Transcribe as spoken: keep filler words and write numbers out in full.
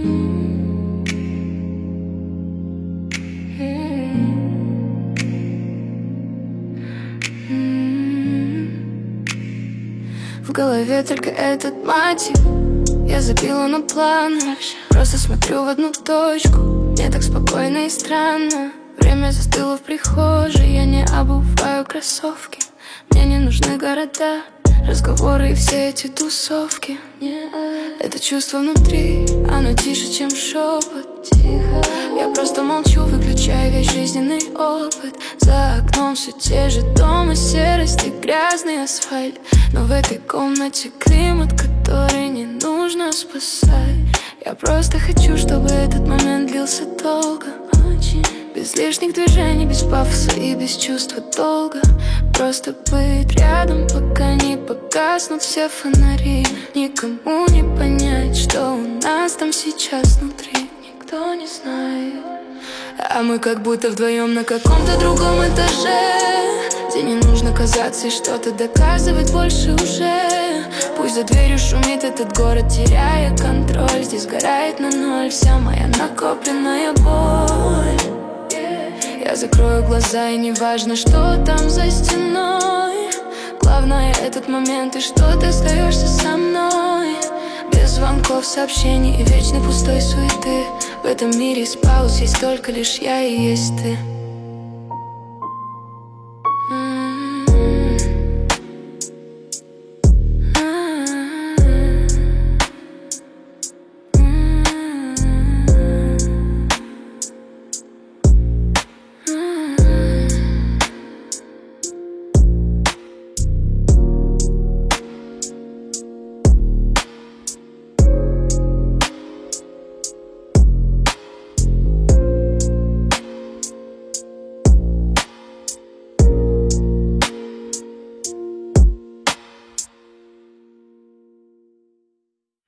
В голове только этот мотив. Я забила на план, просто смотрю в одну точку. Мне так спокойно и странно. Время застыло в прихожей, я не обуваю кроссовки. Мне не нужны города, разговоры и все эти тусовки. Это чувство внутри, оно тише, чем шепот. Я просто молчу, выключая весь жизненный опыт. За окном все те же дома, серость и грязный асфальт. Но в этой комнате климат, который не нужно спасать. Я просто хочу, чтобы этот момент длился долго. Без лишних движений, без пафоса и без чувства долга. Просто быть рядом, пока не погаснут все фонари. Никому не понять, что у нас там сейчас внутри. Никто не знает. А мы как будто вдвоем на каком-то другом этаже, где не нужно казаться и что-то доказывать больше уже. Пусть за дверью шумит этот город, теряя контроль. Здесь сгорает на ноль вся моя накопленная боль. Я закрою глаза, и не важно, что там за стеной. Главное этот момент, и что ты остаешься со мной. Без звонков, сообщений и вечной пустой суеты. В этом мире из пауз есть только лишь я и есть ты.